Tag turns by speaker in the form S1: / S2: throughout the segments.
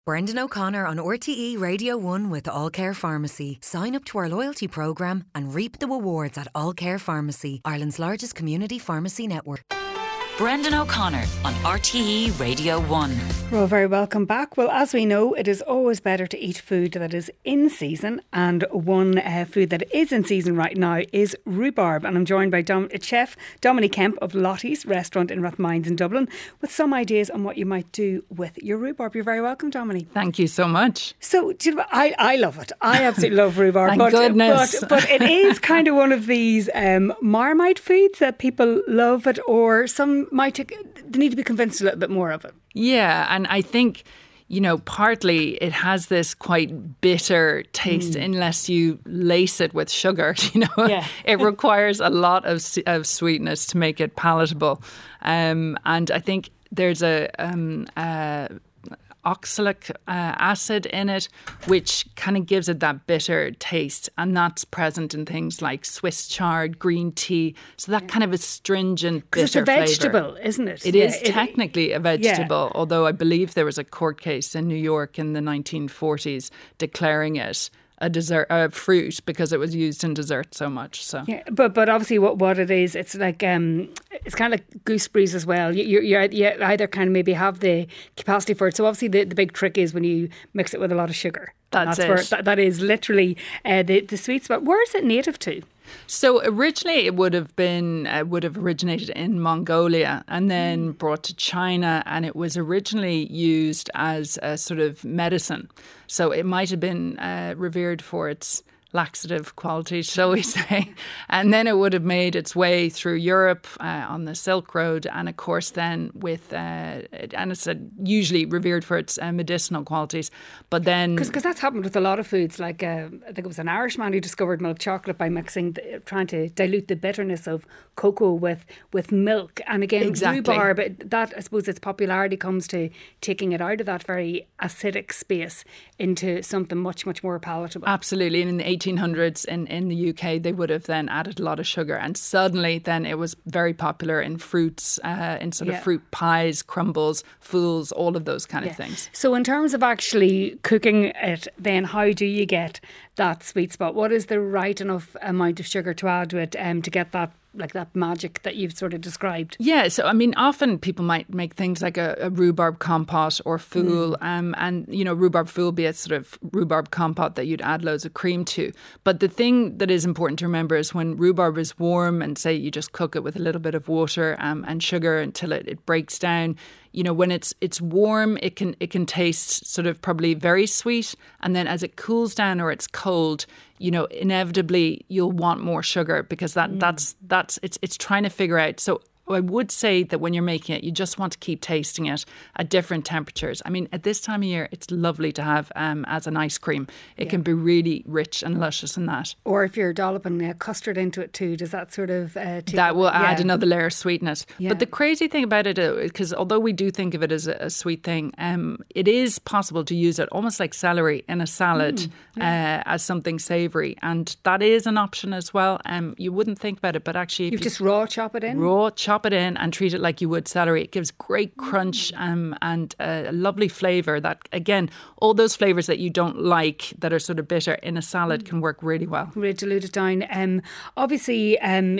S1: Brendan O'Connor on RTE Radio 1 with All Care Pharmacy. Sign up to our loyalty programme and reap the rewards at All Care Pharmacy, Ireland's largest community pharmacy network.
S2: Brendan O'Connor on RTE Radio 1.
S3: Well, very welcome back. Well, as we know, it is always better to eat food that is in season, and one food that is in season right now is rhubarb. And I'm joined by Chef Dominic Kemp of Lottie's restaurant in Rathmines in Dublin with some ideas on what you might do with your rhubarb. You're very welcome, Dominic.
S4: Thank you so much.
S3: So, I love it. I absolutely love rhubarb.
S4: Thank goodness.
S3: But it is kind of one of these Marmite foods that people love it, or some they need to be convinced a little bit more of it.
S4: Yeah, and I think, partly it has this quite bitter taste unless you lace it with sugar, Yeah. It requires a lot of sweetness to make it palatable. And I think there's a oxalic acid in it, which kind of gives it that bitter taste, and that's present in things like Swiss chard, green tea. So that kind of astringent, bitter
S3: it's a vegetable,
S4: flavour.
S3: Isn't it?
S4: It is technically a vegetable, although I believe there was a court case in New York in the 1940s declaring it a fruit because it was used in dessert so much. So
S3: yeah, but obviously what it is, it's like it's kind of like gooseberries as well. You either kind of maybe have the capacity for it. So obviously the big trick is when you mix it with a lot of sugar.
S4: That's it.
S3: Where that is literally the sweet spot. Where is it native to?
S4: So originally it would have originated in Mongolia and then brought to China, and it was originally used as a sort of medicine. So it might have been revered for its laxative qualities, shall we say. And then it would have made its way through Europe on the Silk Road, and of course then and it's usually revered for its medicinal qualities. But then
S3: because that's happened with a lot of foods, like I think it was an Irishman who discovered milk chocolate by trying to dilute the bitterness of cocoa with milk. And again, rhubarb, that I suppose its popularity comes to taking it out of that very acidic space into something much, much more palatable.
S4: Absolutely. And in the 1800s in the UK, they would have then added a lot of sugar, and suddenly then it was very popular in fruits, in sort of fruit pies, crumbles, fools, all of those kind of things.
S3: So in terms of actually cooking it, then how do you get that sweet spot? What is the right enough amount of sugar to add to it to get that, like that magic that you've sort of described?
S4: Yeah, so I mean, often people might make things like a rhubarb compote or fool, and rhubarb fool be a sort of rhubarb compote that you'd add loads of cream to. But the thing that is important to remember is when rhubarb is warm, and say you just cook it with a little bit of water and sugar until it breaks down. When it's warm, it can taste sort of probably very sweet, and then as it cools down or it's cold, inevitably you'll want more sugar because it's trying to figure out. So I would say that when you're making it, you just want to keep tasting it at different temperatures. I mean, at this time of year, it's lovely to have as an ice cream. It can be really rich and luscious in that.
S3: Or if you're dolloping custard into it too, does that sort of...
S4: that will add another layer of sweetness. Yeah. But the crazy thing about it, because although we do think of it as a sweet thing, it is possible to use it almost like celery in a salad as something savoury. And that is an option as well. You wouldn't think about it, but actually...
S3: You just raw chop it in?
S4: Chop it in and treat it like you would celery. It gives great crunch and a lovely flavour that, again, all those flavours that you don't like that are sort of bitter in a salad can work really well.
S3: Really dilute it down. Obviously,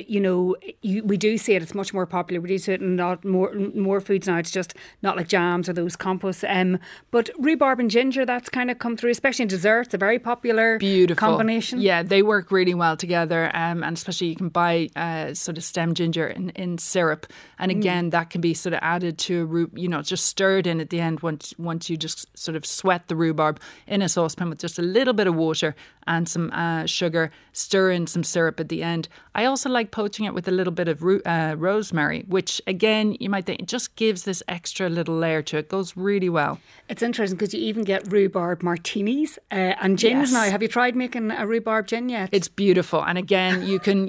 S3: we do see it. It's much more popular. We do see it in more foods now. It's just not like jams or those composts. But rhubarb and ginger, that's kind of come through, especially in desserts, a very popular combination.
S4: Yeah, they work really well together. And especially you can buy sort of stem ginger in syrup. And again, that can be sort of added to just stirred in at the end once you just sort of sweat the rhubarb in a saucepan with just a little bit of water and some sugar, stir in some syrup at the end. I also like poaching it with a little bit of rosemary, which again, you might think it just gives this extra little layer to it. Goes really well.
S3: It's interesting because you even get rhubarb martinis and gins now. Have you tried making a rhubarb gin yet?
S4: It's beautiful. And again, you can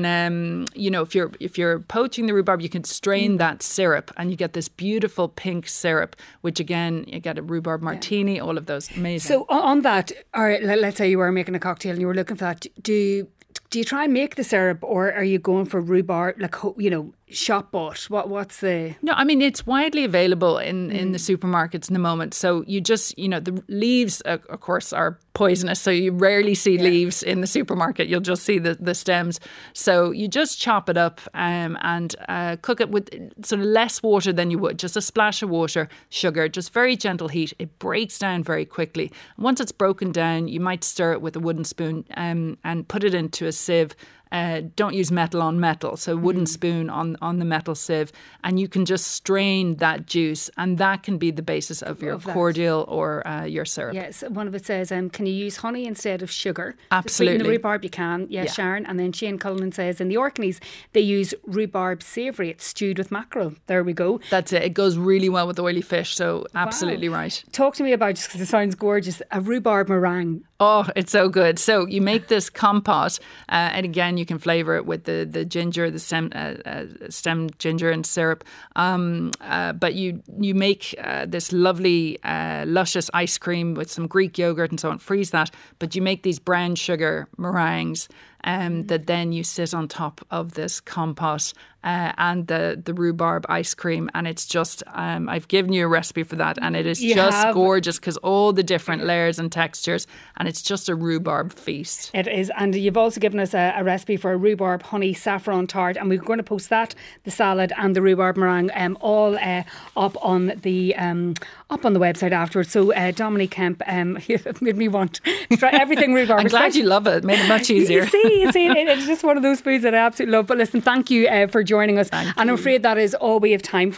S4: if you're poaching the rhubarb, you can strain that syrup and you get this beautiful pink syrup, which again, you get a rhubarb martini, all of those. Amazing.
S3: So on that, or let's say you were making a cocktail and you were looking for that, do you try and make the syrup, or are you going for rhubarb, shop bought? What's the...
S4: No, I mean, it's widely available in the supermarkets in the moment. So you just, the leaves, of course, are poisonous. So you rarely see leaves in the supermarket. You'll just see the stems. So you just chop it up and cook it with sort of less water than you would. Just a splash of water, sugar, just very gentle heat. It breaks down very quickly. Once it's broken down, you might stir it with a wooden spoon and put it into a sieve. Don't use metal on metal, so wooden spoon on the metal sieve, and you can just strain that juice, and that can be the basis of your cordial or your syrup.
S3: Yes, one of it says, can you use honey instead of sugar?
S4: Absolutely.
S3: To sweeten the rhubarb, you can. Yes, yeah. Sharon. And then Shane Cullinan says, in the Orkneys, they use rhubarb savoury. It's stewed with mackerel. There we go.
S4: That's it. It goes really well with oily fish, so absolutely right.
S3: Talk to me about, just because it sounds gorgeous, a rhubarb meringue.
S4: Oh, it's so good. So you make this compote, and again, you can flavour it with the ginger, the stem ginger and syrup. But you make this lovely, luscious ice cream with some Greek yogurt and so on. Freeze that. But you make these brown sugar meringues that then you sit on top of this compote and the rhubarb ice cream. And it's just, I've given you a recipe for that. And it is gorgeous because all the different layers and textures. And it's just a rhubarb feast.
S3: It is. And you've also given us a recipe for a rhubarb honey saffron tart. And we're going to post that, the salad and the rhubarb meringue, all up on the website afterwards. So Dominique Kemp, it made me want to try everything rhubarb.
S4: I'm glad you love it. It made it much easier.
S3: You see, it's just one of those foods that I absolutely love. But listen, thank you for joining us. And I'm afraid that is all we have time for.